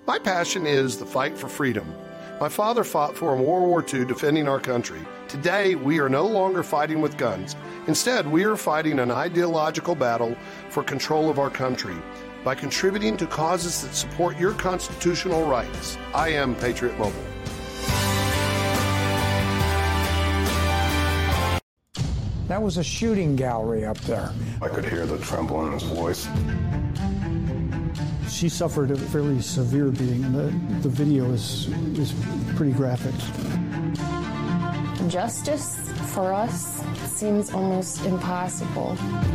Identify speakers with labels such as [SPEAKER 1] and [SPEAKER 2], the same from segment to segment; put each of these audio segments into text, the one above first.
[SPEAKER 1] My passion is the fight for freedom. My father fought for in World War II defending our country. Today, we are no longer fighting with guns. Instead, we are fighting an ideological battle for control of our country by contributing to causes that support your constitutional rights. I am Patriot Mobile.
[SPEAKER 2] That was a shooting gallery up there.
[SPEAKER 3] I could hear the tremble in his voice.
[SPEAKER 4] She suffered a fairly severe beating, and the video is pretty graphic.
[SPEAKER 5] Justice for us seems almost impossible.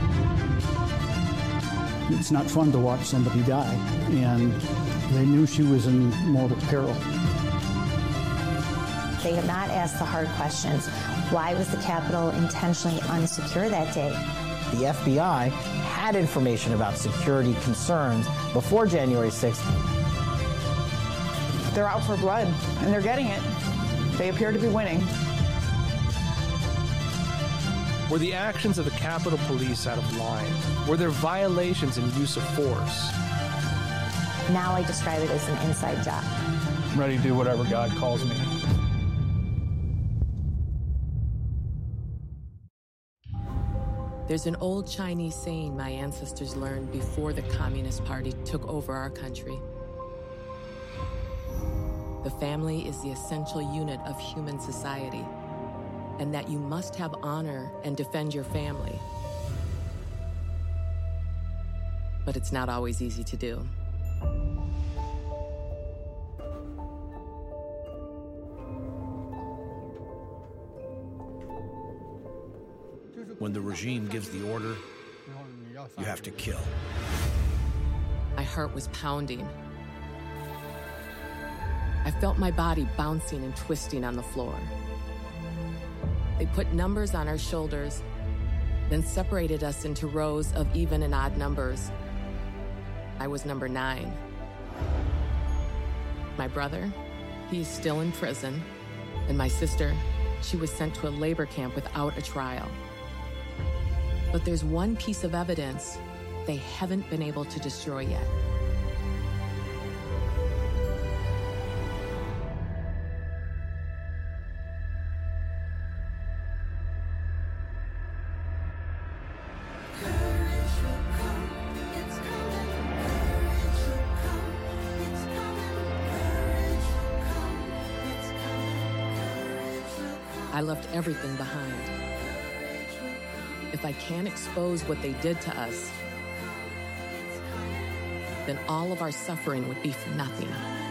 [SPEAKER 4] It's not fun to watch somebody die, and they knew she was in mortal peril.
[SPEAKER 6] They have not asked the hard questions. Why was the Capitol intentionally unsecure that day?
[SPEAKER 7] The FBI had information about security concerns before January 6th.
[SPEAKER 8] They're out for blood, and they're getting it. They appear to be winning.
[SPEAKER 9] Were the actions of the Capitol Police out of line? Were there violations in use of force?
[SPEAKER 6] Now I describe it as an inside job.
[SPEAKER 4] I'm ready to do whatever God calls me.
[SPEAKER 10] There's an old Chinese saying my ancestors learned before the Communist Party took over our country. The family is the essential unit of human society, and that you must have honor and defend your family. But it's not always easy to do.
[SPEAKER 11] When the regime gives the order, you have to kill.
[SPEAKER 10] My heart was pounding. I felt my body bouncing and twisting on the floor. They put numbers on our shoulders, then separated us into rows of even and odd numbers. I was number 9. My brother, he's still in prison, and my sister, she was sent to a labor camp without a trial. But there's one piece of evidence they haven't been able to destroy yet. I left everything behind. If I can't expose what they did to us, then all of our suffering would be for nothing.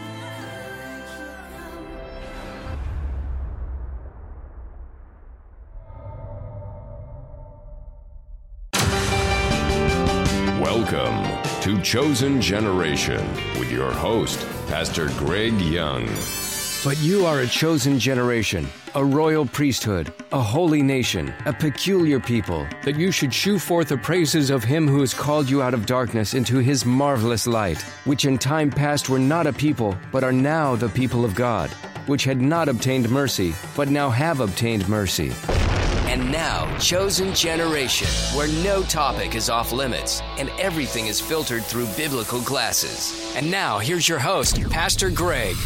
[SPEAKER 12] Welcome to Chosen Generation with your host, Pastor Greg Young.
[SPEAKER 13] But you are a chosen generation, a royal priesthood, a holy nation, a peculiar people, that you should shew forth the praises of him who has called you out of darkness into his marvelous light, which in time past were not a people, but are now the people of God, which had not obtained mercy, but now have obtained mercy.
[SPEAKER 14] And now, Chosen Generation, where no topic is off limits and everything is filtered through biblical glasses. And now, here's your host, Pastor Greg.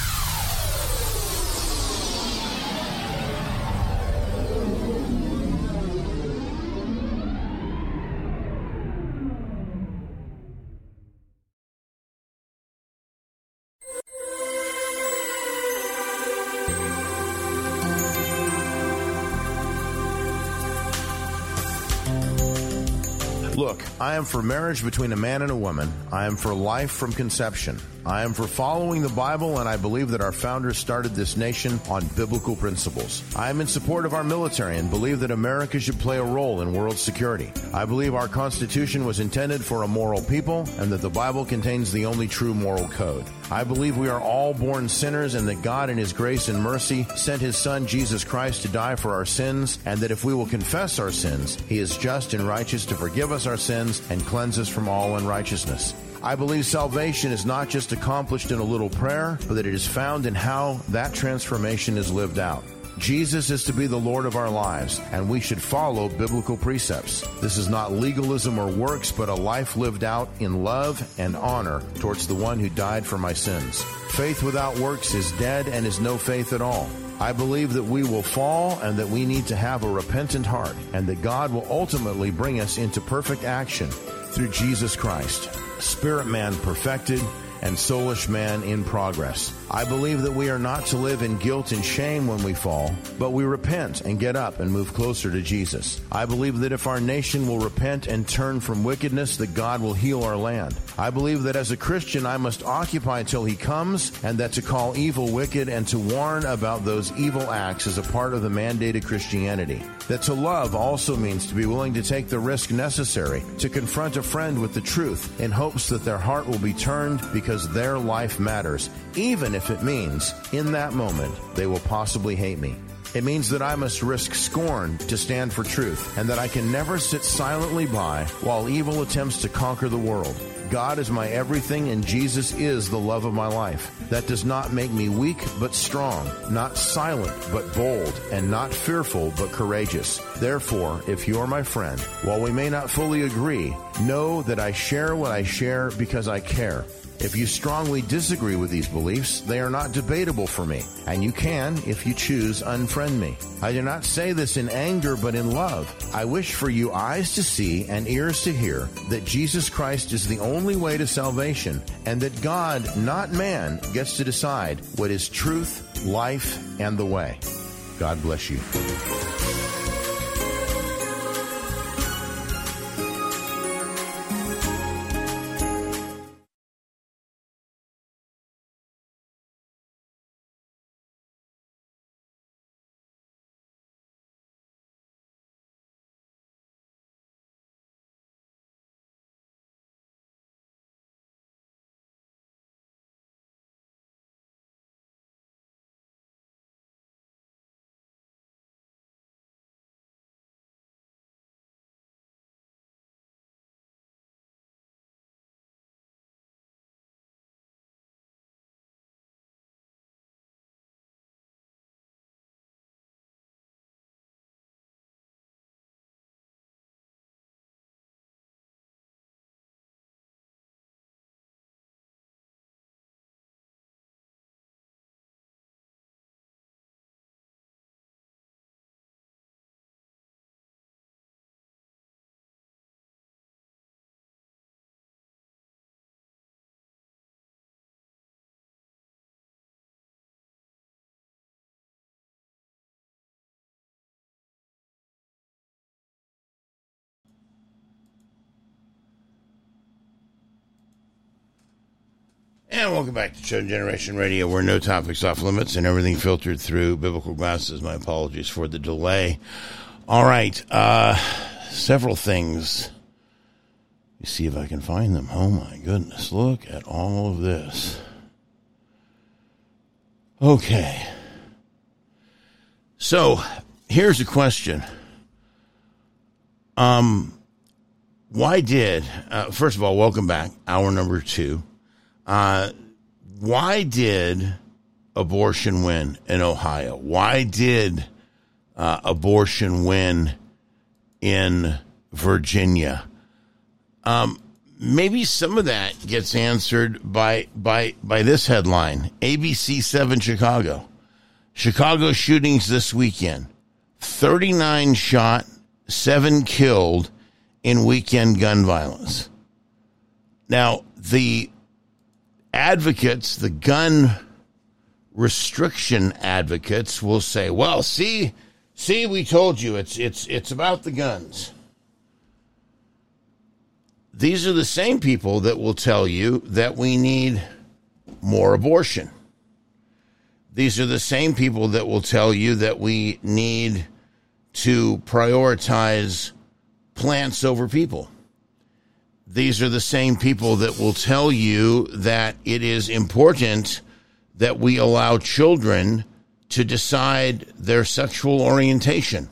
[SPEAKER 15] Look, I am for marriage between a man and a woman. I am for life from conception. I am for following the Bible, and I believe that our founders started this nation on biblical principles. I am in support of our military and believe that America should play a role in world security. I believe our Constitution was intended for a moral people and that the Bible contains the only true moral code. I believe we are all born sinners and that God in His grace and mercy sent His Son, Jesus Christ, to die for our sins, and that if we will confess our sins, He is just and righteous to forgive us our sins and cleanse us from all unrighteousness. I believe salvation is not just accomplished in a little prayer, but that it is found in how that transformation is lived out. Jesus is to be the Lord of our lives, and we should follow biblical precepts. This is not legalism or works, but a life lived out in love and honor towards the one who died for my sins. Faith without works is dead and is no faith at all. I believe that we will fall and that we need to have a repentant heart, and that God will ultimately bring us into perfect action through Jesus Christ, spirit man perfected and soulish man in progress. I believe that we are not to live in guilt and shame when we fall, but we repent and get up and move closer to Jesus. I believe that if our nation will repent and turn from wickedness, that God will heal our land. I believe that as a Christian, I must occupy till he comes, and that to call evil wicked and to warn about those evil acts is a part of the mandated Christianity. That to love also means to be willing to take the risk necessary to confront a friend with the truth in hopes that their heart will be turned because their life matters, even if it means in that moment they will possibly hate me. It means that I must risk scorn to stand for truth, and that I can never sit silently by while evil attempts to conquer the world. God is my everything, and Jesus is the love of my life. That does not make me weak, but strong, not silent, but bold, and not fearful, but courageous. Therefore, if you are my friend, while we may not fully agree, know that I share what I share because I care. If you strongly disagree with these beliefs, they are not debatable for me, and you can, if you choose, unfriend me. I do not say this in anger, but in love. I wish for you eyes to see and ears to hear that Jesus Christ is the only way to salvation, and that God, not man, gets to decide what is truth, life, and the way. God bless you.
[SPEAKER 16] And welcome back to Chosen Generation Radio, where no topics off limits and everything filtered through biblical glasses. My apologies for the delay. All right, several things. Let me see if I can find them. Oh my goodness, look at all of this. Okay. So, here's a question. Why did, first of all, welcome back, hour number 2. Why did abortion win in Ohio? Why did abortion win in Virginia? Maybe some of that gets answered by this headline. ABC 7 Chicago. Chicago shootings this weekend. 39 shot, 7 killed in weekend gun violence. Now, the advocates, the gun restriction advocates will say, well, see, we told you it's about the guns. These are the same people that will tell you that we need more abortion. These are the same people that will tell you that we need to prioritize plants over people. These are the same people that will tell you that it is important that we allow children to decide their sexual orientation.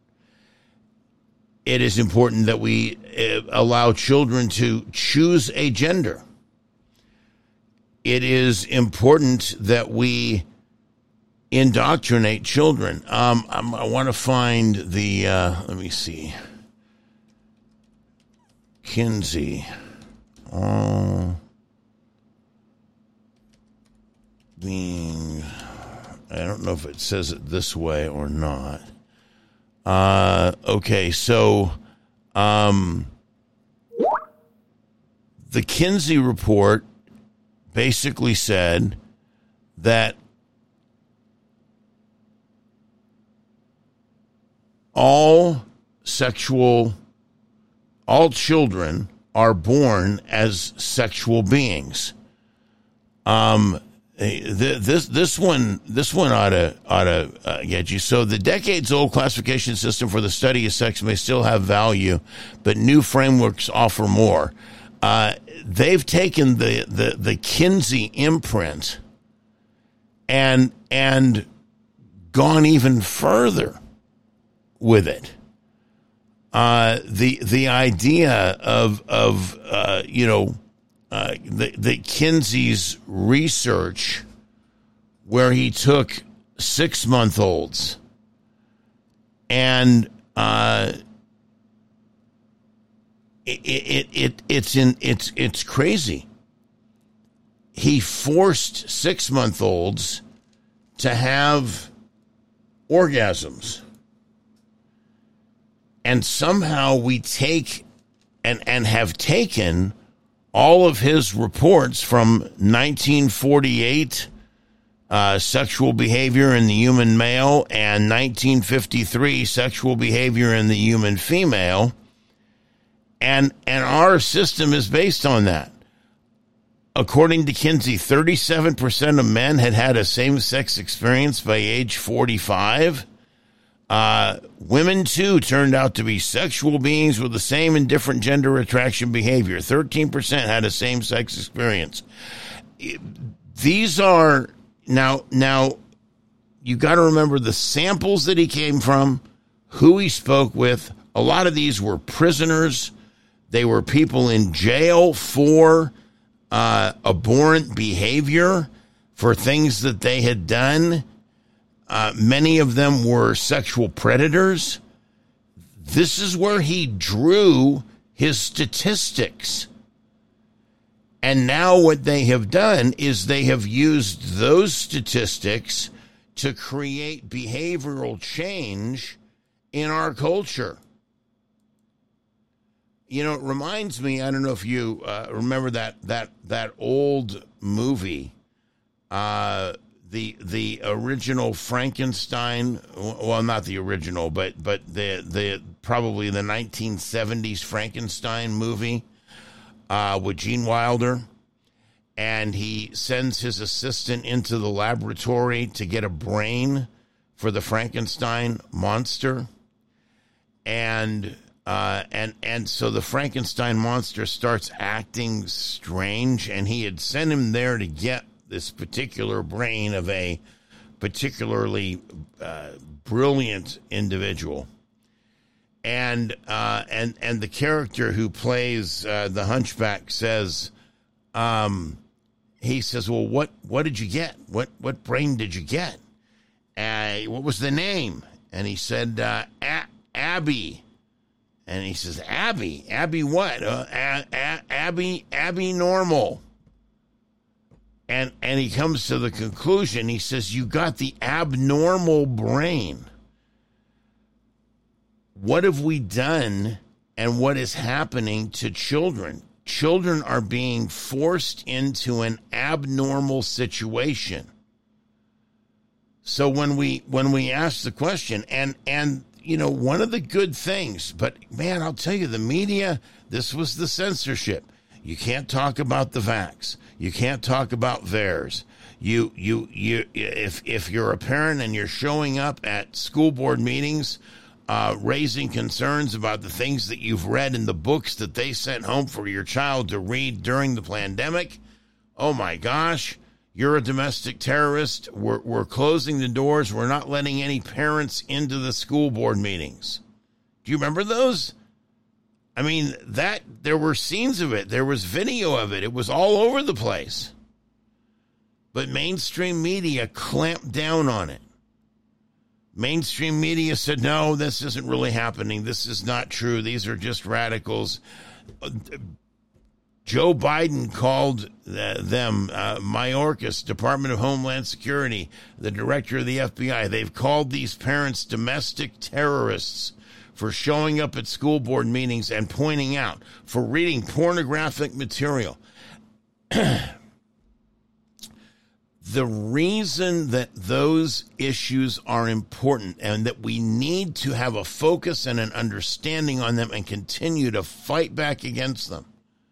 [SPEAKER 16] It is important that we allow children to choose a gender. It is important that we indoctrinate children. I want to find the, let me see, Kinsey. Being, I don't know if it says it this way or not. Okay, so the Kinsey report basically said that all children are born as sexual beings. This one ought to get you. So the decades-old classification system for the study of sex may still have value, but new frameworks offer more. They've taken the Kinsey imprint and gone even further with it. The idea of the Kinsey's research, where he took 6-month-olds and it's crazy. He forced 6-month-olds to have orgasms, and somehow we take and have taken all of his reports from 1948, sexual behavior in the human male, and 1953, sexual behavior in the human female, and our system is based on that. According to Kinsey, 37% of men had a same-sex experience by age 45. Women, too, turned out to be sexual beings with the same and different gender attraction behavior. 13% had a same-sex experience. These are, now you got to remember the samples that he came from, who he spoke with. A lot of these were prisoners. They were people in jail for abhorrent behavior, for things that they had done. Many of them were sexual predators. This is where he drew his statistics. And now what they have done is they have used those statistics to create behavioral change in our culture. You know, it reminds me, I don't know if you remember that old movie, the original Frankenstein, well, not the original, but the probably the 1970s Frankenstein movie with Gene Wilder, and he sends his assistant into the laboratory to get a brain for the Frankenstein monster, and so the Frankenstein monster starts acting strange, and he had sent him there to get this particular brain of a particularly brilliant individual. And the character who plays the Hunchback says, he says, well, what did you get? What brain did you get? What was the name? And he said, Abby. And he says, Abby what? Abby normal. And he comes to the conclusion, he says, you got the abnormal brain. What have we done, and what is happening to children? Children are being forced into an abnormal situation. So when we ask the question, and you know, one of the good things, but man, I'll tell you, the media, this was the censorship. You can't talk about the vax. You can't talk about VAERS. If you're a parent and you're showing up at school board meetings, raising concerns about the things that you've read in the books that they sent home for your child to read during the pandemic, oh my gosh, you're a domestic terrorist. We're closing the doors. We're not letting any parents into the school board meetings. Do you remember those? I mean, there were scenes of it. There was video of it. It was all over the place. But mainstream media clamped down on it. Mainstream media said, no, this isn't really happening. This is not true. These are just radicals. Joe Biden called them, Mayorkas, Department of Homeland Security, the director of the FBI. They've called these parents domestic terrorists for showing up at school board meetings and pointing out, for reading pornographic material. The reason that those issues are important and that we need to have a focus and an understanding on them and continue to fight back against them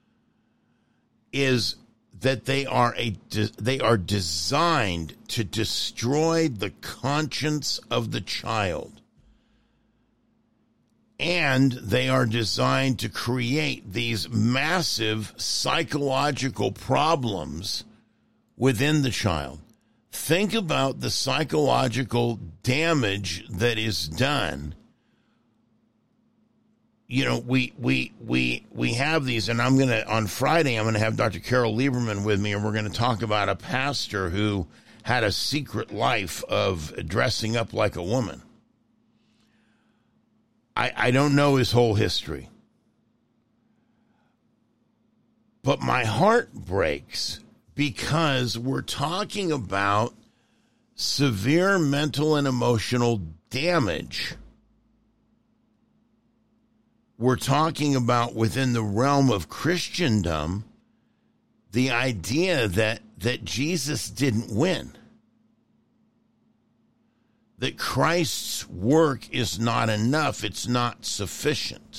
[SPEAKER 16] is that they are designed to destroy the conscience of the child. And they are designed to create these massive psychological problems within the child. Think about the psychological damage that is done. You know, we have these, and on Friday, I'm going to have Dr. Carol Lieberman with me, and we're going to talk about a pastor who had a secret life of dressing up like a woman. I don't know his whole history. But my heart breaks because we're talking about severe mental and emotional damage. We're talking about, within the realm of Christendom, the idea that Jesus didn't win. That Christ's work is not enough. It's not sufficient.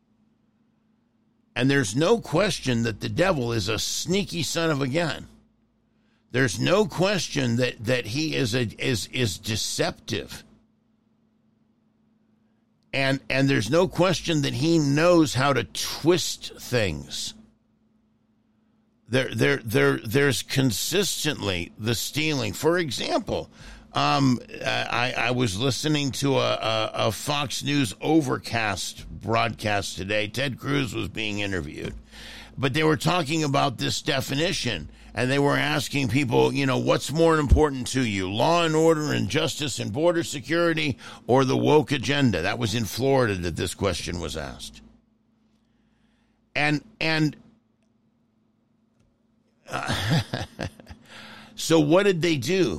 [SPEAKER 16] And there's no question that the devil is a sneaky son of a gun. There's no question that he is deceptive. And there's no question that he knows how to twist things. There's consistently the stealing. For example, I was listening to a Fox News Overcast broadcast today. Ted Cruz was being interviewed, but they were talking about this definition, and they were asking people, you know, what's more important to you, law and order and justice and border security, or the woke agenda? That was in Florida that this question was asked. So what did they do?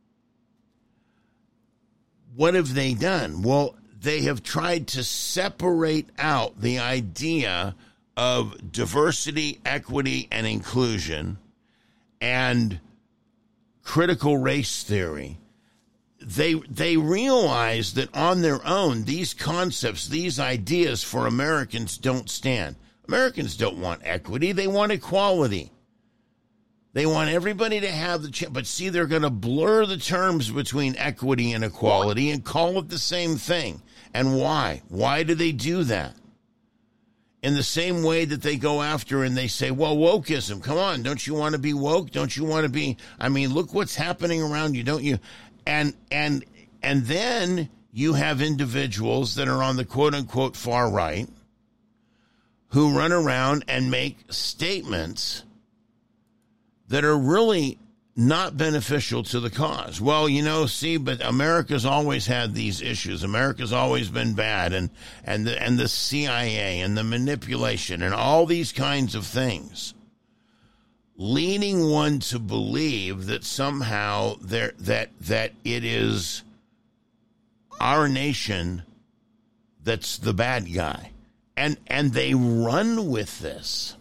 [SPEAKER 16] What have they done? Well, they have tried to separate out the idea of diversity, equity, and inclusion and critical race theory. They realize that on their own, these concepts, these ideas for Americans don't stand. Americans don't want equity. They want equality. They want everybody to have the chance. But see, they're going to blur the terms between equity and equality and call it the same thing. And why? Why do they do that? In the same way that they go after and they say, well, wokeism, come on, don't you want to be woke? Don't you want to be, I mean, look what's happening around you, don't you? And then you have individuals that are on the quote-unquote far right who run around and make statements that are really not beneficial to the cause. Well, you know, see, but America's always had these issues. America's always been bad, and the CIA and the manipulation and all these kinds of things, leading one to believe that somehow that it is our nation that's the bad guy, and they run with this.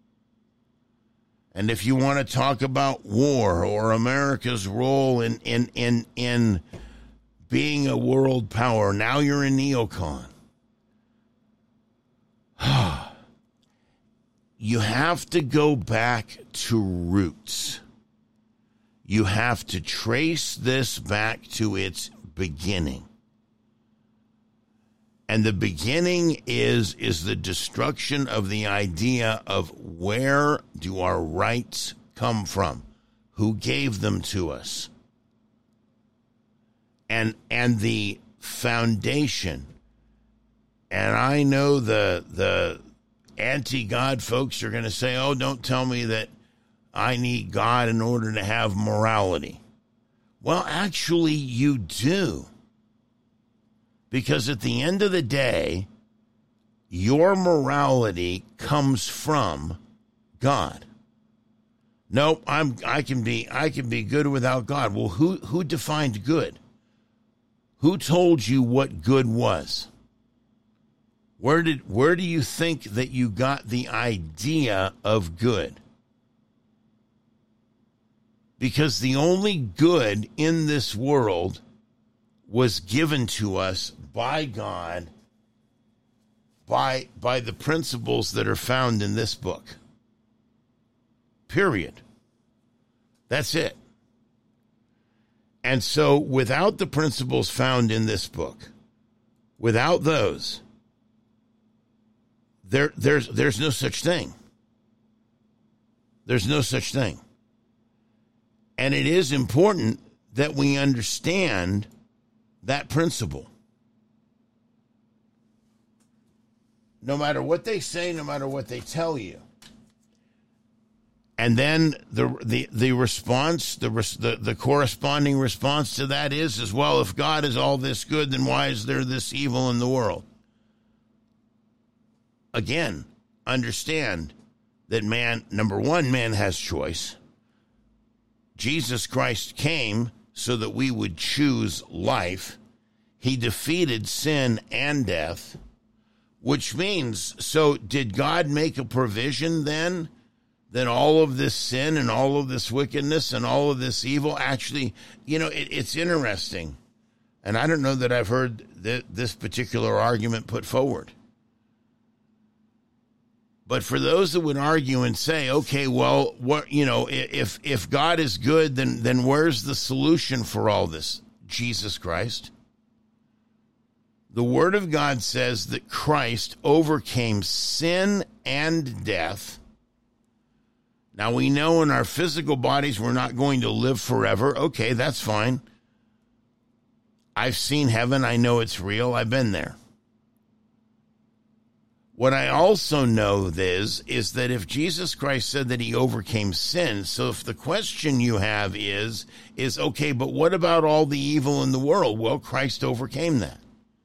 [SPEAKER 16] And if you want to talk about war or America's role in being a world power, now you're a neocon. You have to go back to roots. You have to trace this back to its beginning. And the beginning is the destruction of the idea of where do our rights come from? Who gave them to us? And the foundation. And I know the anti-God folks are going to say, oh, don't tell me that I need God in order to have morality. Well, actually, you do. Because at the end of the day, your morality comes from God. Nope, I can be good without God. Well, who defined good? Who told you what good was? Where do you think that you got the idea of good? Because the only good in this world was given to us by God, by the principles that are found in this book. Period. That's it. And so without the principles found in this book, without those, there's no such thing. There's no such thing. And it is important that we understand that principle. No matter what they say, no matter what they tell you. And then the response, the corresponding response to that is, as well, if God is all this good, then why is there this evil in the world? Again, understand that man, number one, man has choice. Jesus Christ came so that we would choose life. He defeated sin and death, which means, so did God make a provision then that all of this sin and all of this wickedness and all of this evil actually, it's interesting. And I don't know that I've heard this particular argument put forward. But for those that would argue and say, okay, well, what, if God is good, then where's the solution for all this? Jesus Christ. The Word of God says that Christ overcame sin and death. Now, we know in our physical bodies we're not going to live forever. Okay, that's fine. I've seen heaven. I know it's real. I've been there. What I also know is that if Jesus Christ said that he overcame sin, so if the question you have is okay, but what about all the evil in the world? Well, Christ overcame that.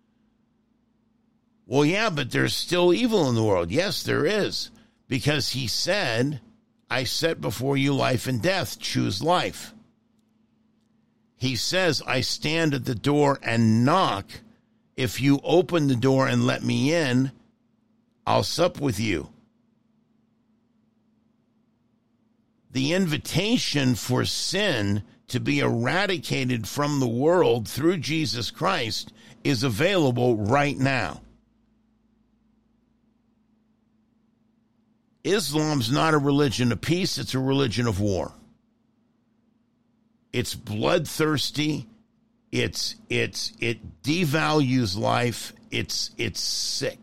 [SPEAKER 16] Well, yeah, but there's still evil in the world. Yes, there is. Because he said, I set before you life and death. Choose life. He says, I stand at the door and knock. If you open the door and let me in, I'll sup with you. The invitation for sin to be eradicated from the world through Jesus Christ is available right now. Islam's not a religion of peace, it's a religion of war. It's bloodthirsty, it devalues life, it's sick.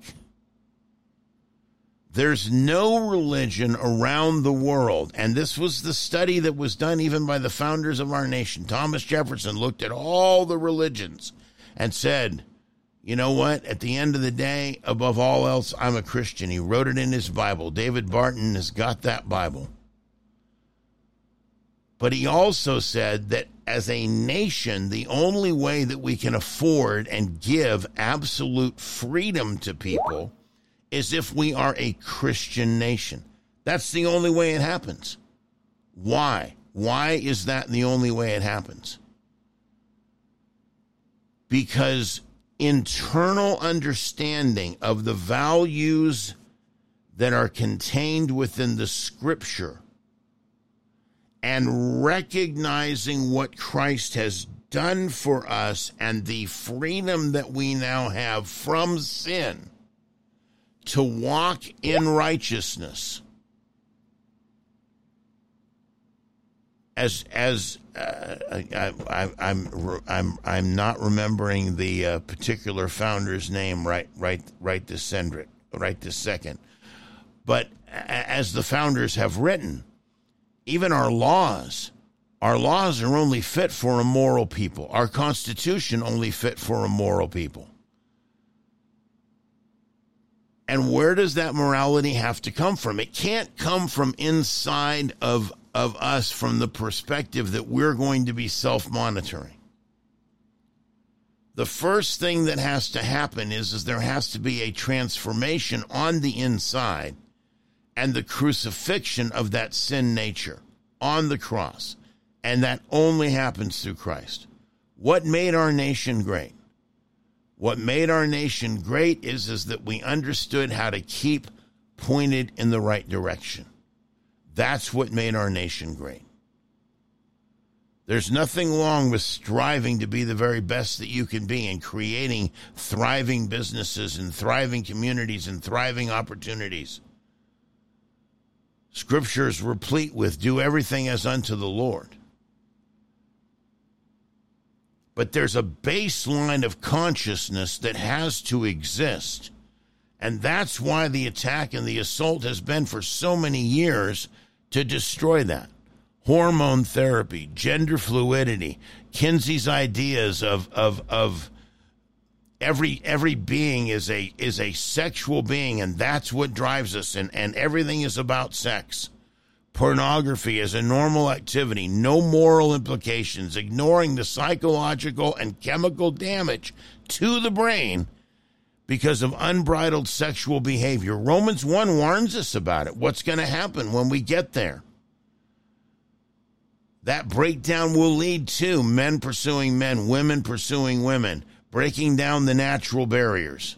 [SPEAKER 16] There's no religion around the world, and this was the study that was done even by the founders of our nation. Thomas Jefferson looked at all the religions and said, you know what? At the end of the day, above all else, I'm a Christian. He wrote it in his Bible. David Barton has got that Bible. But he also said that as a nation, the only way that we can afford and give absolute freedom to people is if we are a Christian nation. That's the only way it happens. Why? Why is that the only way it happens? Because internal understanding of the values that are contained within the Scripture and recognizing what Christ has done for us and the freedom that we now have from sin to walk in righteousness. I'm not remembering the particular founder's name right this second. But as the founders have written, even our laws are only fit for immoral people. Our Constitution only fit for immoral people. And where does that morality have to come from? It can't come from inside of of us from the perspective that we're going to be self-monitoring. The first thing that has to happen is there has to be a transformation on the inside and the crucifixion of that sin nature on the cross. And that only happens through Christ. What made our nation great? What made our nation great is that we understood how to keep pointed in the right direction. That's what made our nation great. There's nothing wrong with striving to be the very best that you can be and creating thriving businesses and thriving communities and thriving opportunities. Scripture is replete with do everything as unto the Lord. But there's a baseline of consciousness that has to exist. And that's why the attack and the assault has been for so many years to destroy that. Hormone therapy, gender fluidity, Kinsey's ideas of every being is a sexual being, and that's what drives us, and everything is about sex. Pornography is a normal activity, no moral implications, ignoring the psychological and chemical damage to the brain because of unbridled sexual behavior. Romans 1 warns us about it. What's going to happen when we get there? That breakdown will lead to men pursuing men, women pursuing women, breaking down the natural barriers.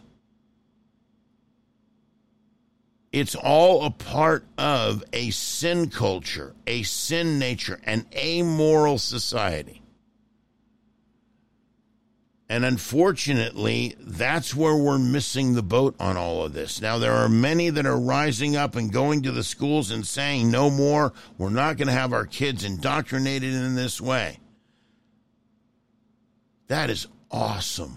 [SPEAKER 16] It's all a part of a sin culture, a sin nature, an amoral society. And unfortunately, that's where we're missing the boat on all of this. Now, there are many that are rising up and going to the schools and saying, no more, we're not going to have our kids indoctrinated in this way. That is awesome.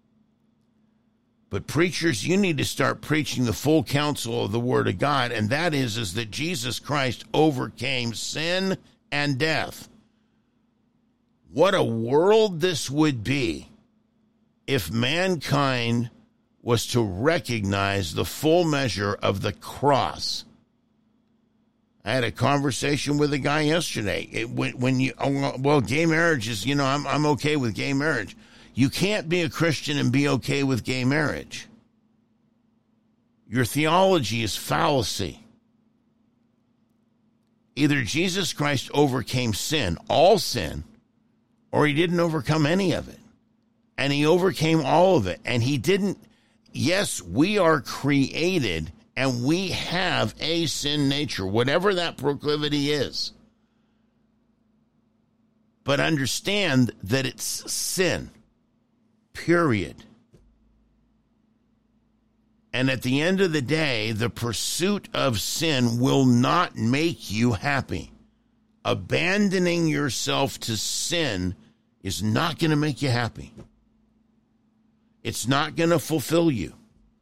[SPEAKER 16] But preachers, you need to start preaching the full counsel of the Word of God, and that is that Jesus Christ overcame sin and death. What a world this would be if mankind was to recognize the full measure of the cross. I had a conversation with a guy yesterday. Gay marriage is, I'm okay with gay marriage. You can't be a Christian and be okay with gay marriage. Your theology is fallacy. Either Jesus Christ overcame sin, all sin, or he didn't overcome any of it. And he overcame all of it. And he didn't. Yes, we are created and we have a sin nature, whatever that proclivity is. But understand that it's sin. Period. And at the end of the day, the pursuit of sin will not make you happy. Abandoning yourself to sin is not going to make you happy. It's not going to fulfill you.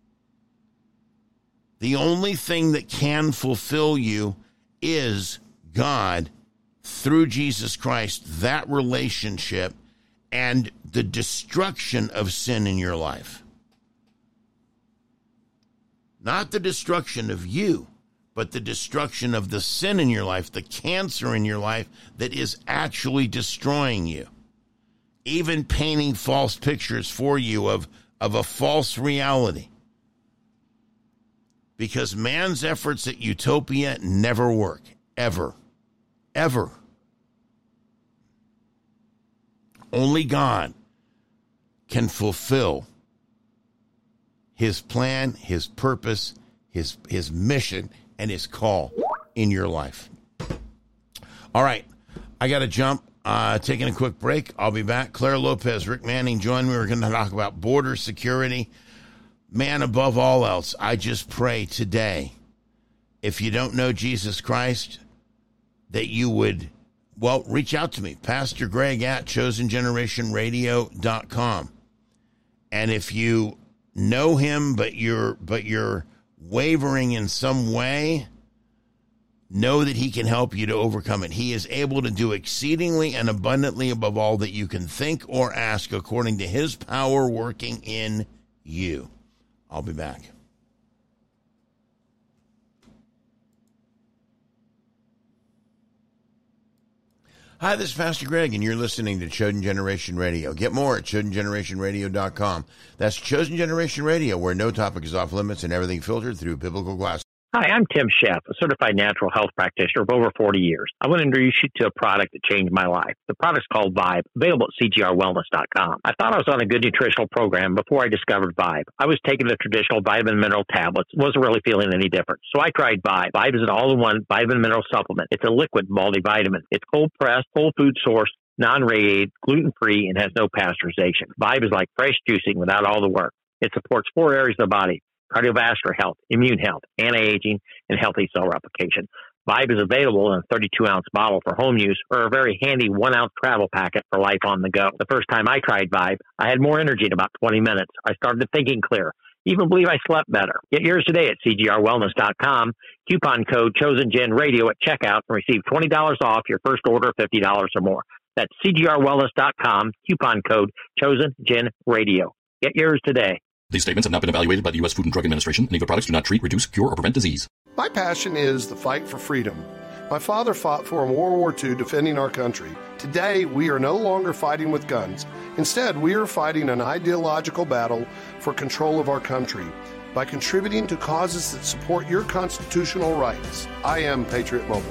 [SPEAKER 16] The only thing that can fulfill you is God through Jesus Christ, that relationship, and the destruction of sin in your life. Not the destruction of you, but the destruction of the sin in your life, the cancer in your life that is actually destroying you. Even painting false pictures for you of a false reality. Because man's efforts at utopia never work. Ever. Ever. Only God can fulfill his plan, his purpose, his mission, and his call in your life. All right, I got to jump. Taking a quick break. I'll be back. Claire Lopez, Rick Manning join me. We're going to talk about border security. Man, above all else, I just pray today, if you don't know Jesus Christ, that you would, reach out to me, Pastor Greg at chosengenerationradio.com. And if you know him, but you're wavering in some way, know that he can help you to overcome it. He is able to do exceedingly and abundantly above all that you can think or ask, according to his power working in you. I'll be back. Hi, this is Pastor Greg, and you're listening to Chosen Generation Radio. Get more at ChosenGenerationRadio.com. That's Chosen Generation Radio, where no topic is off limits and everything filtered through biblical glasses.
[SPEAKER 17] Hi, I'm Tim Sheff, a certified natural health practitioner of over 40 years. I want to introduce you to a product that changed my life. The product's called Vibe, available at CGRWellness.com. I thought I was on a good nutritional program before I discovered Vibe. I was taking the traditional vitamin mineral tablets, wasn't really feeling any different. So I tried Vibe. Vibe is an all-in-one vitamin mineral supplement. It's a liquid multivitamin. It's cold-pressed, whole food source, non-radiated, gluten-free, and has no pasteurization. Vibe is like fresh juicing without all the work. It supports 4 areas of the body: cardiovascular health, immune health, anti-aging, and healthy cell replication. Vibe is available in a 32-ounce bottle for home use or a very handy 1-ounce travel packet for life on the go. The first time I tried Vibe, I had more energy in about 20 minutes. I started thinking clear. Even believe I slept better. Get yours today at CGRWellness.com. Coupon code ChosenGenRadio at checkout and receive $20 off your first order of $50 or more. That's CGRWellness.com. Coupon code ChosenGenRadio. Get yours today.
[SPEAKER 18] These statements have not been evaluated by the U.S. Food and Drug Administration. Any of the products do not treat, reduce, cure, or prevent disease.
[SPEAKER 1] My passion is the fight for freedom. My father fought for in World War II defending our country. Today, we are no longer fighting with guns. Instead, we are fighting an ideological battle for control of our country by contributing to causes that support your constitutional rights. I am Patriot Mobile.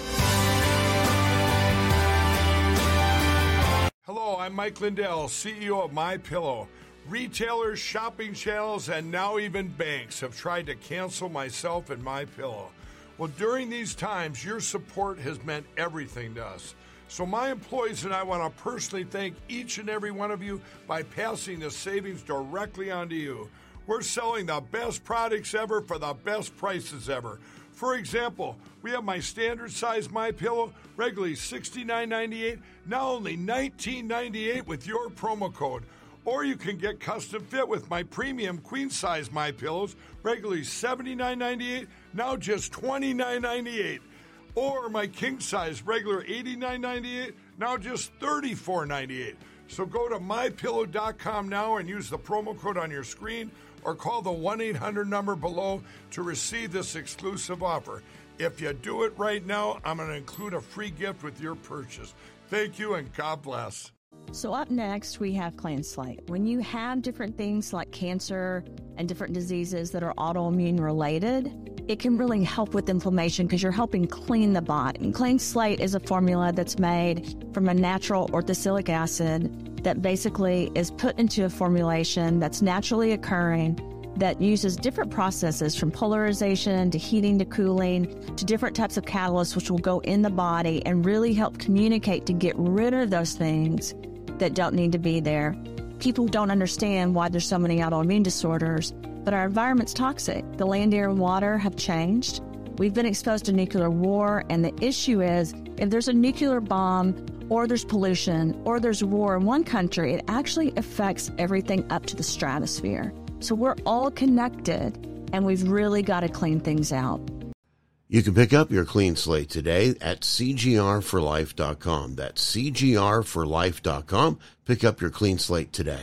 [SPEAKER 19] Hello, I'm Mike Lindell, CEO of MyPillow. Retailers, shopping channels, and now even banks have tried to cancel myself and MyPillow. Well, during these times, your support has meant everything to us. So my employees and I want to personally thank each and every one of you by passing the savings directly on to you. We're selling the best products ever for the best prices ever. For example, we have my standard size MyPillow, regularly $69.98, now only $19.98 with your promo code. Or you can get custom fit with my premium queen size MyPillows, regularly $79.98, now just $29.98. Or my king size, regular $89.98, now just $34.98. So go to MyPillow.com now and use the promo code on your screen, or call the 1-800 number below to receive this exclusive offer. If you do it right now, I'm going to include a free gift with your purchase. Thank you and God bless.
[SPEAKER 20] So up next, we have Clean Slate. When you have different things like cancer and different diseases that are autoimmune related, it can really help with inflammation because you're helping clean the body. And Clean Slate is a formula that's made from a natural orthosilic acid that basically is put into a formulation that's naturally occurring that uses different processes from polarization to heating to cooling to different types of catalysts which will go in the body and really help communicate to get rid of those things that don't need to be there. People don't understand why there's so many autoimmune disorders, but our environment's toxic. The land, air, and water have changed. We've been exposed to nuclear war, and the issue is if there's a nuclear bomb or there's pollution or there's war in one country, it actually affects everything up to the stratosphere. So we're all connected, and we've really got to clean things out.
[SPEAKER 16] You can pick up your Clean Slate today at CGRforlife.com. That's CGRforlife.com. Pick up your Clean Slate today.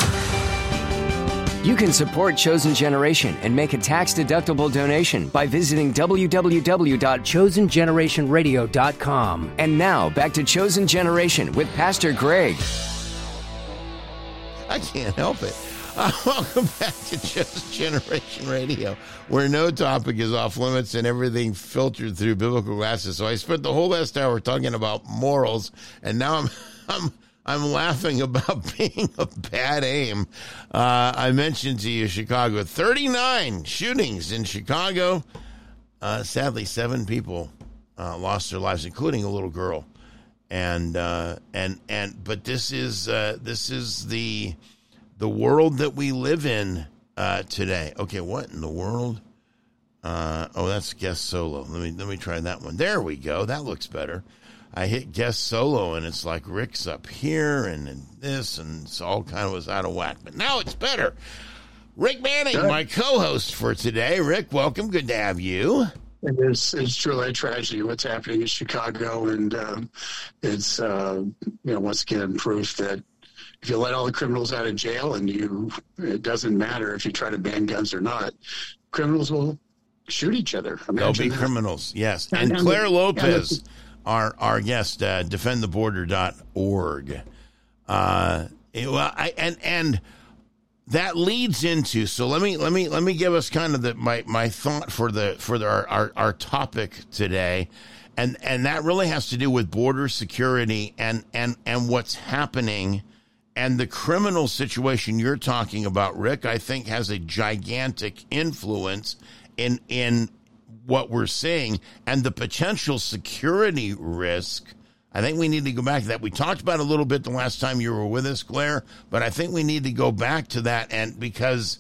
[SPEAKER 13] You can support Chosen Generation and make a tax-deductible donation by visiting www.chosengenerationradio.com. And now, back to Chosen Generation with Pastor Greg.
[SPEAKER 16] I can't help it. Welcome back to Chosen Generation Radio, where no topic is off limits and everything filtered through biblical glasses. So I spent the whole last hour talking about morals, and now I'm laughing about being a bad aim. I mentioned to you Chicago, 39 shootings in Chicago. Sadly, 7 people lost their lives, including a little girl. But this is the world that we live in today. Okay, what in the world? That's guest solo. Let me try that one. There we go. That looks better. I hit guest solo, and it's like Rick's up here, and this, and it's all kind of was out of whack. But now it's better. Rick Manning, my co-host for today. Rick, welcome. Good to have you.
[SPEAKER 21] It's truly a tragedy what's happening in Chicago, and it's once again proof that if you let all the criminals out of jail and it doesn't matter if you try to ban guns or not, criminals will shoot each other.
[SPEAKER 16] They'll be criminals, yes. And Claire Lopez, our guest, defendtheborder.org. And that leads into, so let me give us kind of my thought for our topic today, and that really has to do with border security and what's happening, and the criminal situation you're talking about, Rick, I think has a gigantic influence in what we're seeing and the potential security risk. I think we need to go back to that. We talked about it a little bit the last time you were with us, Claire, but I think we need to go back to that, and because,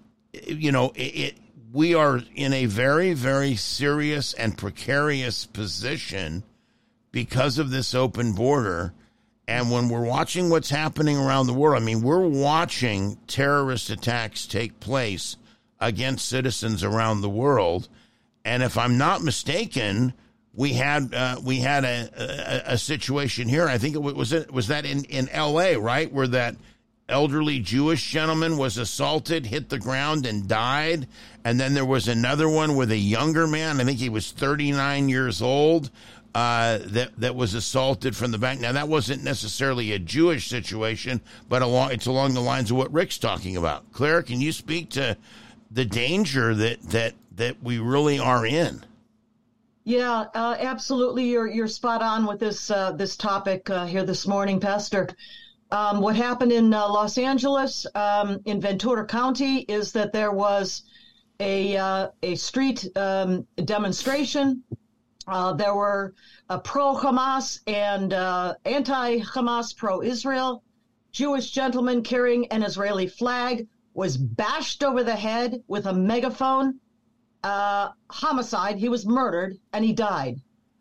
[SPEAKER 16] we are in a very, very serious and precarious position because of this open border. And when we're watching what's happening around the world, I mean, we're watching terrorist attacks take place against citizens around the world. And if I'm not mistaken, we had a situation here. I think it was that in L.A., right, where that elderly Jewish gentleman was assaulted, hit the ground, and died. And then there was another one with a younger man. I think he was 39 years old. That was assaulted from the back. Now, that wasn't necessarily a Jewish situation, but it's along the lines of what Rick's talking about. Claire, can you speak to the danger that we really are in?
[SPEAKER 2] Yeah, absolutely. You're spot on with this topic here this morning, Pastor. What happened in Los Angeles, in Ventura County, is that there was a street demonstration. There were pro-Hamas and anti-Hamas, pro-Israel. Jewish gentleman carrying an Israeli flag was bashed over the head with a megaphone. Homicide. He was murdered and he died.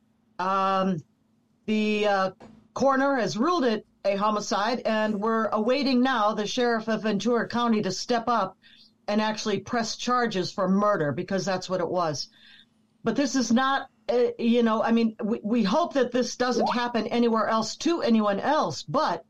[SPEAKER 2] The coroner has ruled it a homicide, and we're awaiting now the sheriff of Ventura County to step up and actually press charges for murder, because that's what it was. But this is not, we hope that this doesn't happen anywhere else to anyone else, but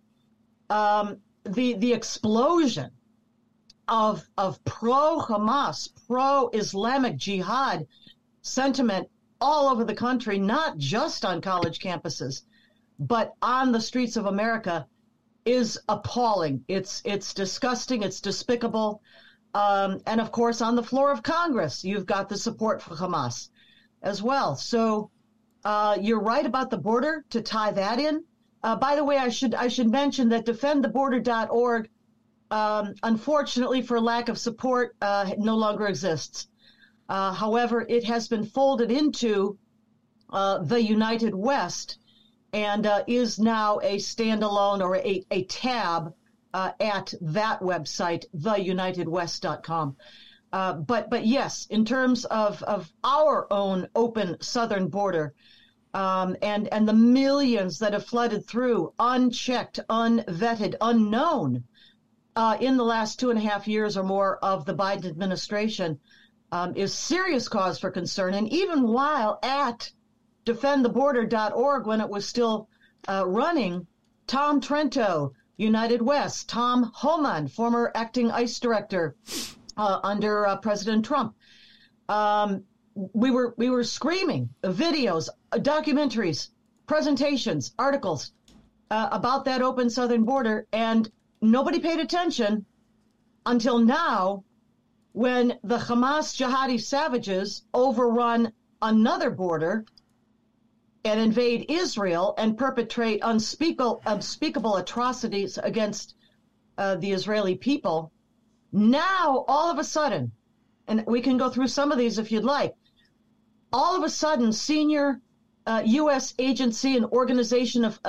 [SPEAKER 2] the explosion of pro-Hamas, pro-Islamic jihad sentiment all over the country, not just on college campuses, but on the streets of America, is appalling. It's disgusting. It's despicable. And of course, on the floor of Congress, you've got the support for Hamas as well. So you're right about the border, to tie that in. By the way, I should mention that defendtheborder.org, unfortunately, for lack of support, no longer exists. However, it has been folded into the United West, and is now a standalone or a tab at that website, theunitedwest.com. But yes, in terms of our own open southern border, and the millions that have flooded through, unchecked, unvetted, unknown, in the last 2.5 years or more of the Biden administration, is serious cause for concern. And even while at defendtheborder.org, when it was still running, Tom Trento, United West, Tom Homan, former acting ICE director under President Trump, we were screaming videos, documentaries, presentations, articles about that open southern border, and nobody paid attention until now, when the Hamas jihadi savages overrun another border and invade Israel and perpetrate unspeakable atrocities against the Israeli people. Now, all of a sudden, and we can go through some of these if you'd like, all of a sudden, senior U.S. agency and organization of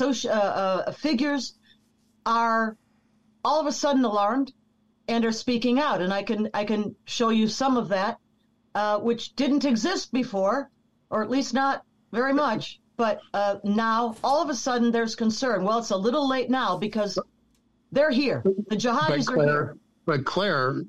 [SPEAKER 2] figures are all of a sudden alarmed and are speaking out. And I can show you some of that, which didn't exist before, or at least not very much. But now, all of a sudden, there's concern. Well, it's a little late now because they're here. The jihadis are here.
[SPEAKER 21] But Claire,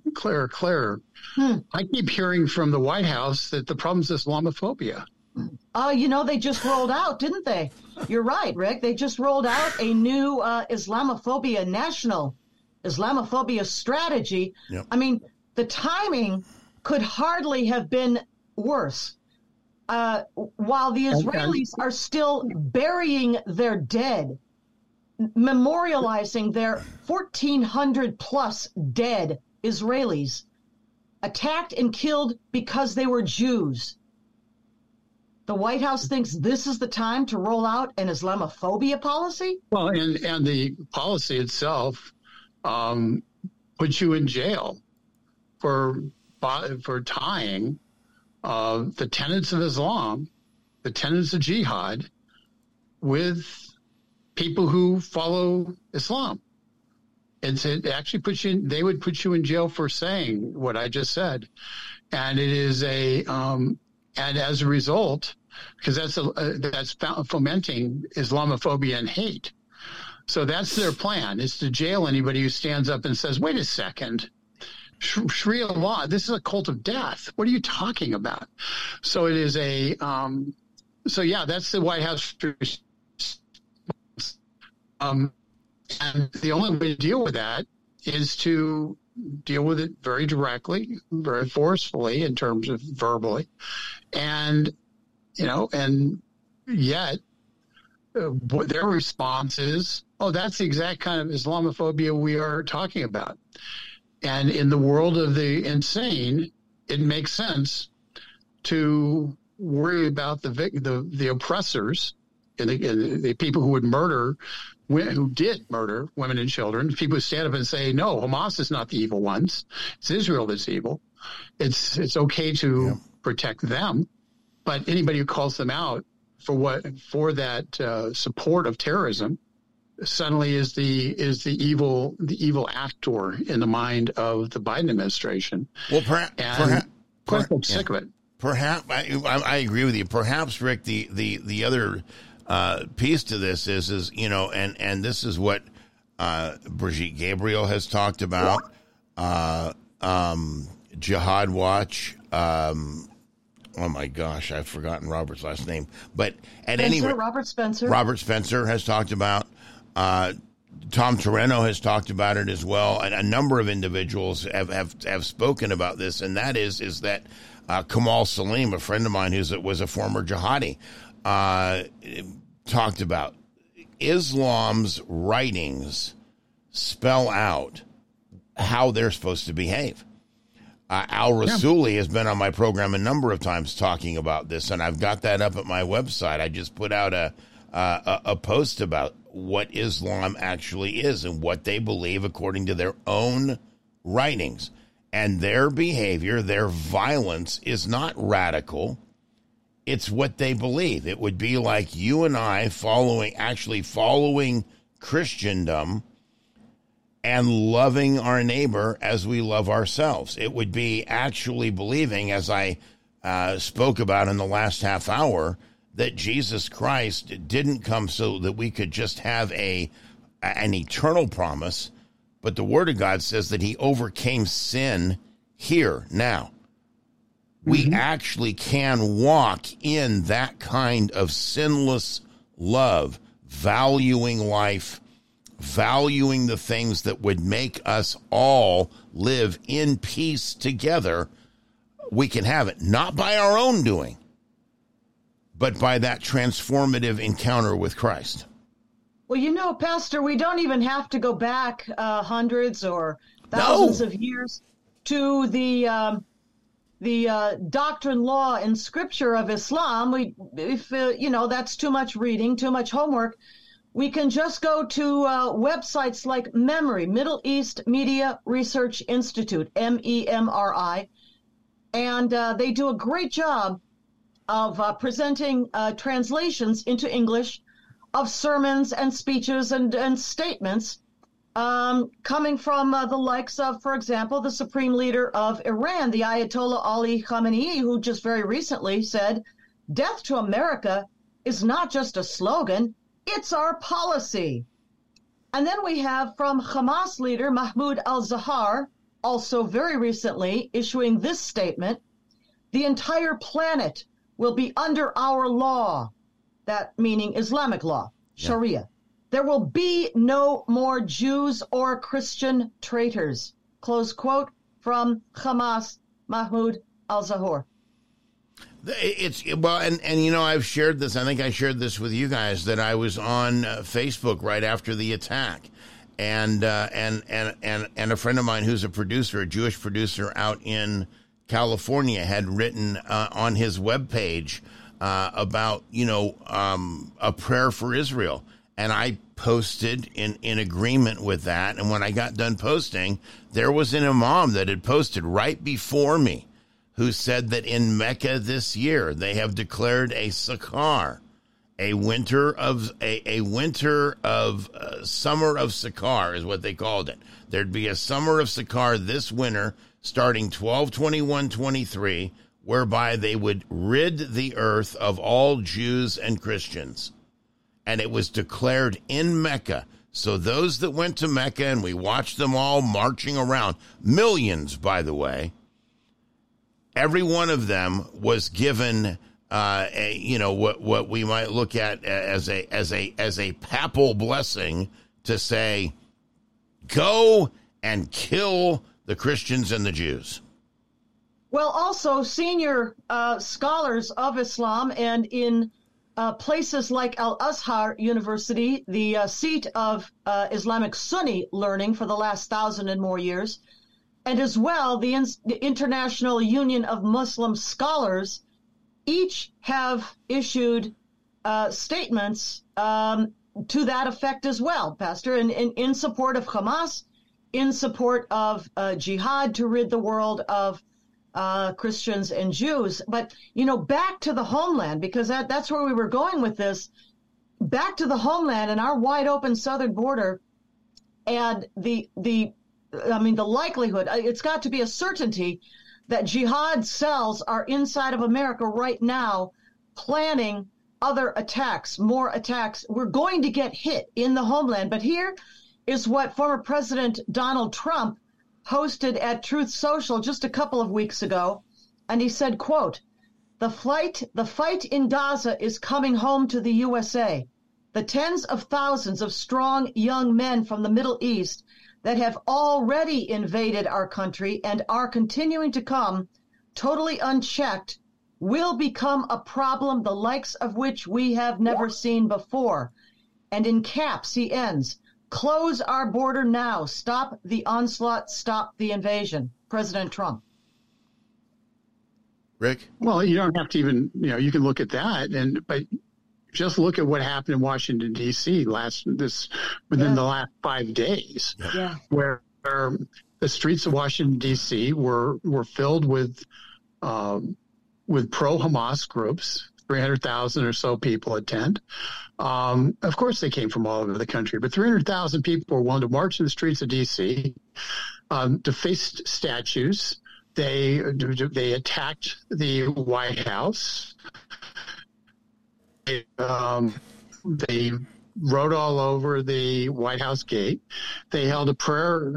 [SPEAKER 21] I keep hearing from the White House that the problem's Islamophobia.
[SPEAKER 2] They just rolled out, didn't they? You're right, Rick. They just rolled out a new national Islamophobia strategy. Yep. I mean, the timing could hardly have been worse. while the Israelis are still burying their dead, memorializing their 1,400 plus dead Israelis attacked and killed because they were Jews. The White House thinks this is the time to roll out an Islamophobia policy?
[SPEAKER 21] Well, and the policy itself puts you in jail for tying the tenets of Islam, the tenets of jihad, with people who follow Islam. It actually puts you. They would put you in jail for saying what I just said, and it is and as a result, because that's fomenting Islamophobia and hate. So that's their plan: is to jail anybody who stands up and says, "Wait a second, Sharia law. This is a cult of death. What are you talking about?" So it is So yeah, that's the White House. And the only way to deal with that is to deal with it very directly, very forcefully in terms of verbally. And, and yet their response is, oh, that's the exact kind of Islamophobia we are talking about. And in the world of the insane, it makes sense to worry about the oppressors and the people who would who did murder women and children, people who stand up and say, no, Hamas is not the evil ones. It's Israel that's evil. It's okay to protect them. But anybody who calls them out for that support of terrorism suddenly is the evil actor in the mind of the Biden administration.
[SPEAKER 16] Well, perhaps
[SPEAKER 21] sick of it.
[SPEAKER 16] Perhaps I agree with you. Perhaps, Rick, the other piece to this is and this is what Brigitte Gabriel has talked about, Jihad Watch. Oh my gosh, I've forgotten Robert's last name. But at any rate,
[SPEAKER 2] Robert Spencer
[SPEAKER 16] has talked about. Tom Toreno has talked about it as well, and a number of individuals have spoken about this, and that is that Kamal Salim, a friend of mine who was a former jihadi, talked about Islam's writings spell out how they're supposed to behave. Al Rasuli has been on my program a number of times talking about this, and I've got that up at my website. I just put out a post about what Islam actually is and what they believe according to their own writings. And their behavior, their violence is not radical. It's what they believe. It would be like you and I following Christendom and loving our neighbor as we love ourselves. It would be actually believing, as I spoke about in the last half hour, that Jesus Christ didn't come so that we could just have an eternal promise, but the Word of God says that he overcame sin here, now. We actually can walk in that kind of sinless love, valuing life, valuing the things that would make us all live in peace together. We can have it, not by our own doing, but by that transformative encounter with Christ.
[SPEAKER 2] Well, Pastor, we don't even have to go back hundreds or thousands of years to the doctrine, law, and scripture of Islam. If that's too much reading, too much homework, we can just go to websites like MEMRI, Middle East Media Research Institute, MEMRI, and they do a great job of presenting translations into English of sermons and speeches and statements coming from the likes of, for example, the supreme leader of Iran, the Ayatollah Ali Khamenei, who just very recently said, "Death to America is not just a slogan, it's our policy." And then we have from Hamas leader Mahmoud al-Zahar, also very recently issuing this statement: "The entire planet will be under our law," that meaning Islamic law, Sharia. "There will be no more Jews or Christian traitors." Close quote from Hamas, Mahmoud al-Zahar.
[SPEAKER 16] And I've shared this. I think I shared this with you guys, that I was on Facebook right after the attack, and a friend of mine who's a producer, a Jewish producer out in California, had written on his webpage about a prayer for Israel, and I posted in agreement with that. And when I got done posting, there was an imam that had posted right before me, who said that in Mecca this year they have declared a Sakar, a summer of Sakar is what they called it. There'd be a summer of Sakar this winter, starting 12/21/23, whereby they would rid the earth of all Jews and Christians. And it was declared in Mecca. So those that went to Mecca, and we watched them all marching around, millions, by the way, every one of them was given, what we might look at as a papal blessing to say, go and kill the Christians and the Jews.
[SPEAKER 2] Well, also senior scholars of Islam, and in places like Al-Azhar University, the seat of Islamic Sunni learning for the last 1,000 and more years, and as well the International Union of Muslim Scholars, each have issued statements to that effect as well, Pastor, in support of Hamas, in support of jihad to rid the world of Christians and Jews. But, back to the homeland, because that's where we were going with this, back to the homeland and our wide open southern border, and the likelihood, it's got to be a certainty that jihad cells are inside of America right now planning other attacks, more attacks. We're going to get hit in the homeland. But here is what former President Donald Trump hosted at Truth Social just a couple of weeks ago. And he said, quote, the fight in Gaza is coming home to the USA. The tens of thousands of strong young men from the Middle East that have already invaded our country and are continuing to come totally unchecked will become a problem the likes of which we have never seen before. And in caps, he ends, close our border now, stop the onslaught, stop the invasion. President Trump.
[SPEAKER 16] Rick?
[SPEAKER 21] Well, you don't have to even, you can look at that, but just look at what happened in Washington, D.C. within the last 5 days, where the streets of Washington, D.C. were filled with pro-Hamas groups. 300,000 or so people attend. Of course, they came from all over the country, but 300,000 people were willing to march in the streets of D.C. To face statues. They attacked the White House. They wrote all over the White House gate. They held a prayer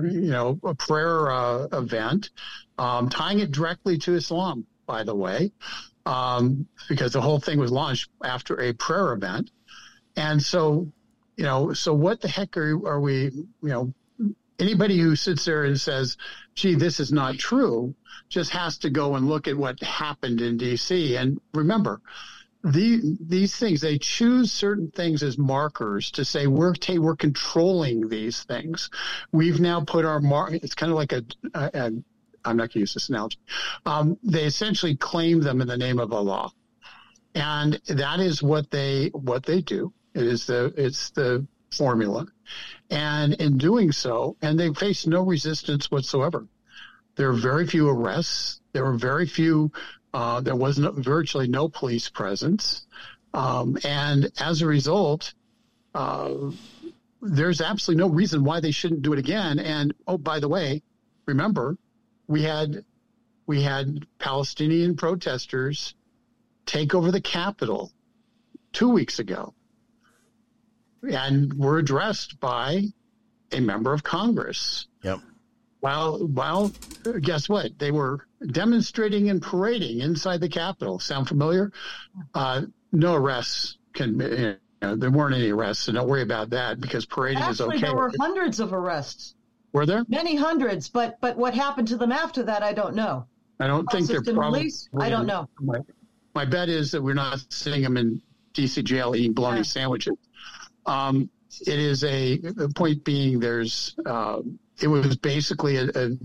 [SPEAKER 21] event, tying it directly to Islam, by the way, because the whole thing was launched after a prayer event. And so what the heck are we, anybody who sits there and says, gee, this is not true, just has to go and look at what happened in D.C. And remember, these things, they choose certain things as markers to say we're controlling these things. We've now put our it's kind of like I'm not going to use this analogy. They essentially claim them in the name of Allah, and that is what they do. It's the formula, and in doing so, and they face no resistance whatsoever. There are very few arrests. There were very few. There was virtually no police presence. And as a result, there's absolutely no reason why they shouldn't do it again. And, oh, by the way, remember, we had Palestinian protesters take over the Capitol 2 weeks ago and were addressed by a member of Congress.
[SPEAKER 16] Yep.
[SPEAKER 21] Well, guess what? They were demonstrating and parading inside the Capitol. Sound familiar? No arrests. There weren't any arrests, so don't worry about that because parading is okay.
[SPEAKER 2] Actually, there were hundreds of arrests.
[SPEAKER 21] Were there?
[SPEAKER 2] Many hundreds, but what happened to them after that, I don't know.
[SPEAKER 21] I don't think they're probably.
[SPEAKER 2] I don't know.
[SPEAKER 21] My bet is that we're not seeing them in D.C. jail eating bologna sandwiches. It is the point being there's it was basically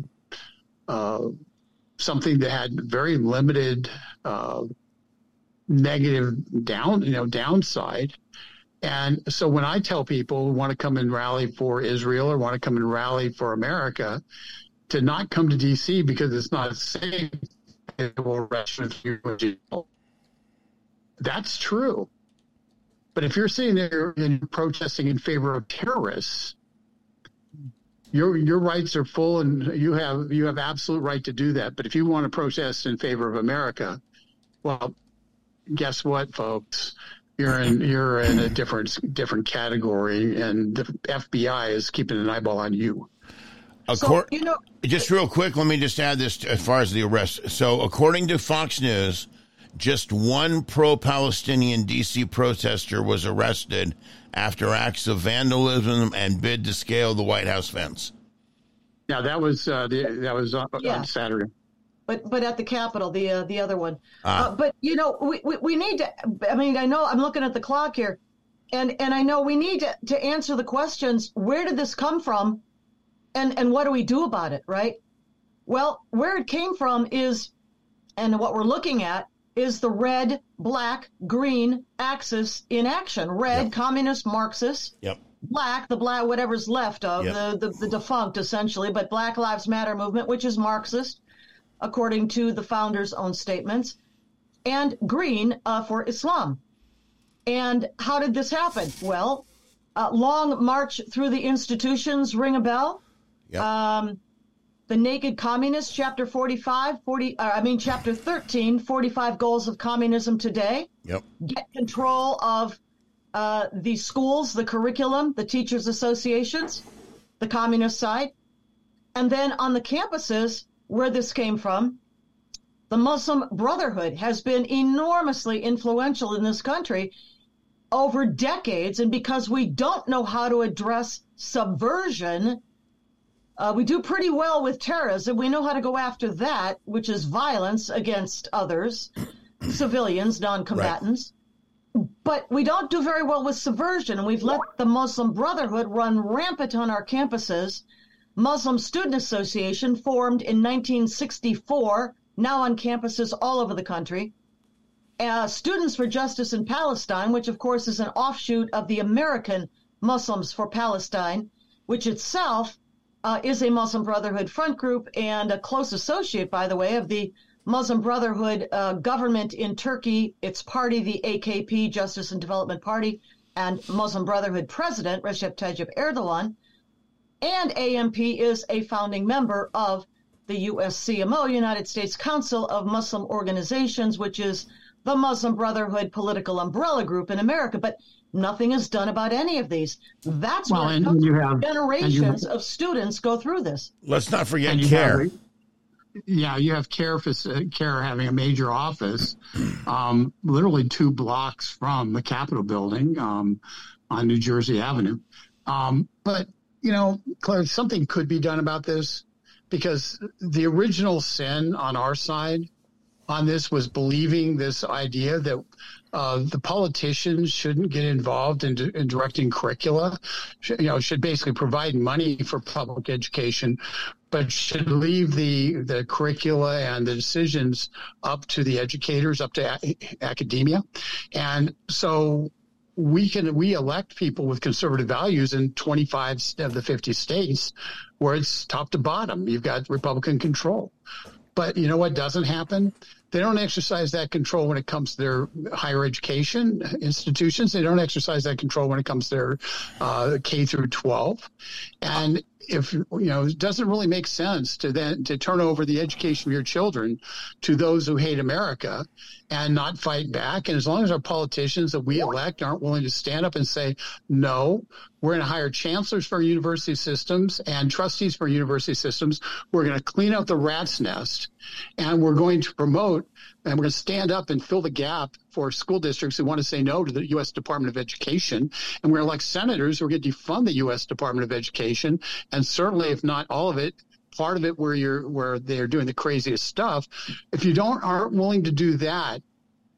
[SPEAKER 21] something that had very limited negative downside. And so when I tell people who want to come and rally for Israel or want to come and rally for America to not come to D.C. because it's not safe, it will arrest you. That's true. But if you're sitting there and protesting in favor of terrorists, your rights are full, and you have absolute right to do that. But if you want to protest in favor of America, well, guess what, folks? You're in a different category, and the FBI is keeping an eyeball on you.
[SPEAKER 16] Just real quick, let me just add this as far as the arrest. So, according to Fox News, just one pro-Palestinian D.C. protester was arrested after acts of vandalism and bid to scale the White House fence.
[SPEAKER 21] Yeah, that was on Saturday.
[SPEAKER 2] But at the Capitol, the other one. But we need to. I mean, I know I'm looking at the clock here, and I know we need to answer the questions. Where did this come from, and what do we do about it? Right. Well, where it came from is, and what we're looking at is the red, black, green axis in action. Red, communist, Marxist.
[SPEAKER 16] Yep.
[SPEAKER 2] Black, whatever's left of the defunct, essentially, but Black Lives Matter movement, which is Marxist, according to the founders' own statements, and green for Islam. And how did this happen? Well, long march through the institutions, ring a bell. Yep. The Naked Communist, Chapter 13, 45 Goals of Communism Today.
[SPEAKER 16] Yep.
[SPEAKER 2] Get control of the schools, the curriculum, the teachers' associations, the communist side. And then on the campuses, where this came from, the Muslim Brotherhood has been enormously influential in this country over decades. And because we don't know how to address subversion, we do pretty well with terrorism. We know how to go after that, which is violence against others, civilians, non-combatants. Right. But we don't do very well with subversion, and we've let the Muslim Brotherhood run rampant on our campuses. Muslim Student Association, formed in 1964, now on campuses all over the country. Students for Justice in Palestine, which of course is an offshoot of the American Muslims for Palestine, which itself is a Muslim Brotherhood front group and a close associate, by the way, of the Muslim Brotherhood government in Turkey, its party, the AKP, Justice and Development Party, and Muslim Brotherhood President Recep Tayyip Erdogan. And AMP is a founding member of the USCMO, United States Council of Muslim Organizations, which is the Muslim Brotherhood political umbrella group in America. But nothing is done about any of these. That's why generations of students go through this.
[SPEAKER 16] Let's not forget CARE.
[SPEAKER 21] You have CARE having a major office literally 2 blocks from the Capitol building on New Jersey Avenue. But, Claire, something could be done about this, because the original sin on our side on this was believing this idea that the politicians shouldn't get involved in directing curricula, should basically provide money for public education, but should leave the curricula and the decisions up to the educators, up to academia. And so we elect people with conservative values in 25 of the 50 states where it's top to bottom. You've got Republican control. But you know what doesn't happen? They don't exercise that control when it comes to their higher education institutions. They don't exercise that control when it comes to their K through 12. And if, it doesn't really make sense to turn over the education of your children to those who hate America and not fight back. And as long as our politicians that we elect aren't willing to stand up and say, no, we're going to hire chancellors for university systems and trustees for university systems. We're going to clean up the rat's nest, and we're going to promote, and we're going to stand up and fill the gap for school districts who want to say no to the U.S. Department of Education. And we're going to elect senators who are going to defund the U.S. Department of Education. And certainly, if not all of it, part of it where they're doing the craziest stuff. If you aren't willing to do that,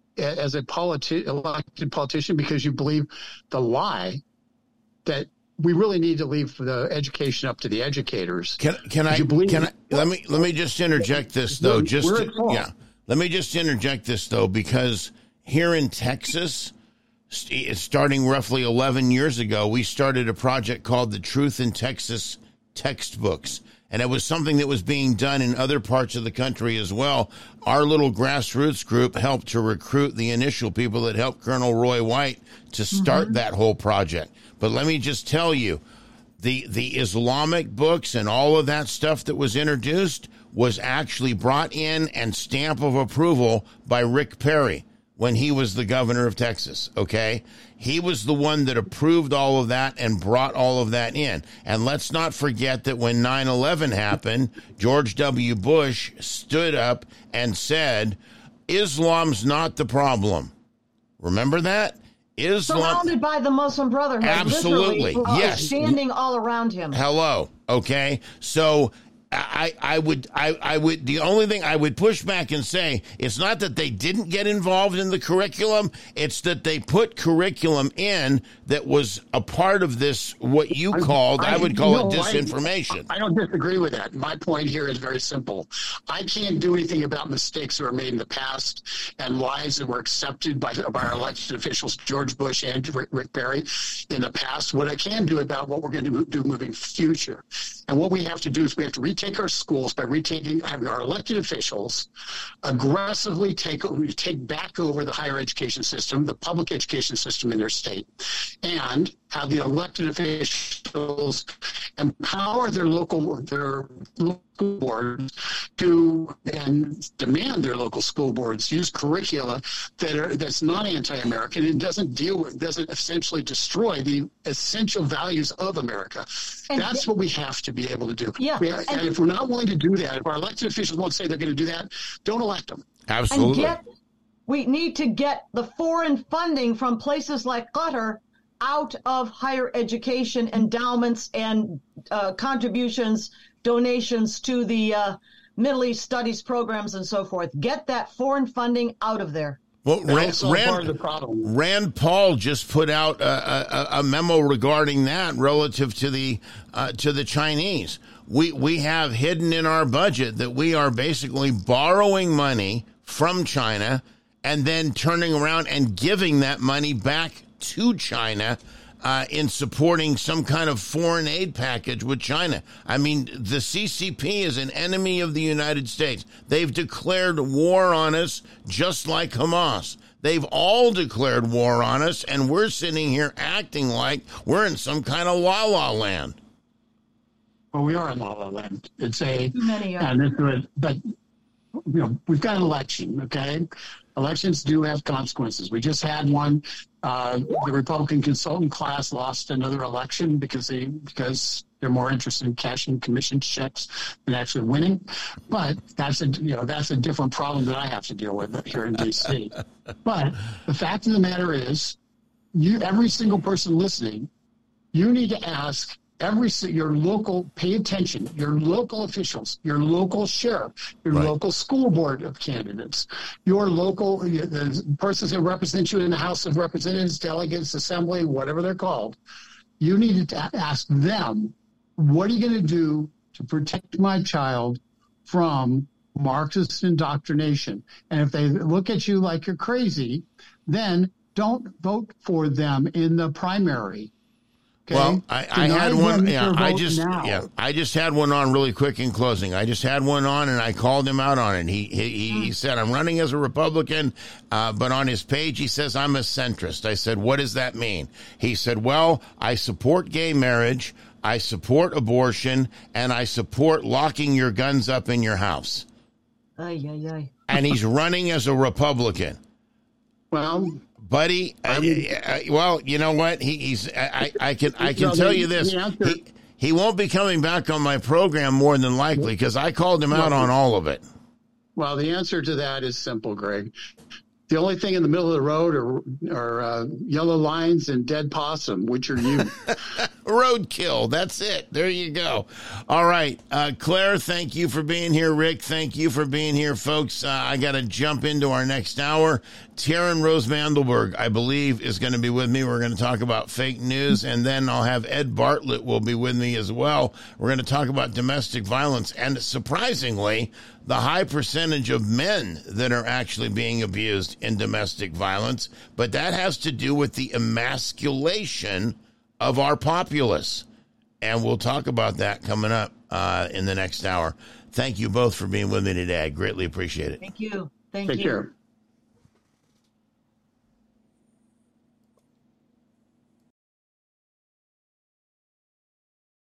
[SPEAKER 21] as a elected politician because you believe the lie that we really need to leave the education up to the educators.
[SPEAKER 16] Let me just interject this though. Let me just interject this though, because here in Texas, starting roughly 11 years ago, we started a project called the Truth in Texas textbooks. And it was something that was being done in other parts of the country as well. Our little grassroots group helped to recruit the initial people that helped Colonel Roy White to start that whole project. But let me just tell you, the Islamic books and all of that stuff that was introduced was actually brought in and stamp of approval by Rick Perry when he was the governor of Texas, okay? He was the one that approved all of that and brought all of that in. And let's not forget that when 9/11 happened, George W. Bush stood up and said, Islam's not the problem. Remember that? Islam,
[SPEAKER 2] surrounded by the Muslim Brotherhood.
[SPEAKER 16] Absolutely, yes.
[SPEAKER 2] Standing all around him.
[SPEAKER 16] Hello, okay? So I would, the only thing I would push back and say, it's not that they didn't get involved in the curriculum, it's that they put curriculum in that was a part of this, what you called, I would call it disinformation.
[SPEAKER 21] I don't disagree with that. My point here is very simple. I can't do anything about mistakes that were made in the past and lies that were accepted by our elected officials, George Bush and Rick Perry, in the past. What I can do about what we're going to do moving future. And what we have to do is we have to retake our schools by having our elected officials aggressively take back over the higher education system, the public education system in their state, and have the elected officials empower their local boards and demand their local school boards use curricula that's not anti-American and doesn't essentially destroy the essential values of America. And that's what we have to be able to do.
[SPEAKER 2] Yeah.
[SPEAKER 21] And if we're not willing to do that, if our elected officials won't say they're going to do that, don't elect them.
[SPEAKER 16] Absolutely.
[SPEAKER 2] We need to get the foreign funding from places like Qatar out of higher education endowments and contributions, donations to the Middle East studies programs and so forth. Get that foreign funding out of there.
[SPEAKER 16] Well, Rand Paul just put out a memo regarding that relative to the Chinese. We have hidden in our budget that we are basically borrowing money from China and then turning around and giving that money back to China in supporting some kind of foreign aid package with China. I mean, the CCP is an enemy of the United States. They've declared war on us just like Hamas. They've all declared war on us, and we're sitting here acting like we're in some kind of la-la land.
[SPEAKER 21] Well, we are in la-la land. It's a...
[SPEAKER 2] Too many are.
[SPEAKER 21] But, we've got an election, okay? Elections do have consequences. We just had one. The Republican consultant class lost another election because they're more interested in cashing commission checks than actually winning. But that's a different problem that I have to deal with here in D.C. But the fact of the matter is, every single person listening, you need to ask your local, pay attention, your local officials, your local sheriff, your local school board of candidates, your local, the persons that represent you in the House of Representatives, delegates, assembly, whatever they're called. You need to ask them, what are you going to do to protect my child from Marxist indoctrination? And if they look at you like you're crazy, then don't vote for them in the primary. Okay.
[SPEAKER 16] Well, I had one. Yeah, I just had one on really quick in closing. I just had one on, and I called him out on it. He said, "I'm running as a Republican," but on his page he says I'm a centrist. I said, "What does that mean?" He said, "Well, I support gay marriage, I support abortion, and I support locking your guns up in your house." And he's running as a Republican.
[SPEAKER 21] Well.
[SPEAKER 16] Buddy, well, you know what? I can tell you this. He won't be coming back on my program more than likely because I called him out on all of it.
[SPEAKER 21] Well, the answer to that is simple, Greg. The only thing in the middle of the road are yellow lines and dead possum, which are you.
[SPEAKER 16] Roadkill. That's it. There you go. All right. Claire, thank you for being here. Rick, thank you for being here, folks. I got to jump into our next hour. Taryn Rose Mandelberg, I believe, is going to be with me. We're going to talk about fake news, and then I'll have Ed Bartlett will be with me as well. We're going to talk about domestic violence, and surprisingly, the high percentage of men that are actually being abused in domestic violence, but that has to do with the emasculation of our populace. And we'll talk about that coming up in the next hour. Thank you both for being with me today. I greatly appreciate it.
[SPEAKER 2] Thank you.
[SPEAKER 21] Take care.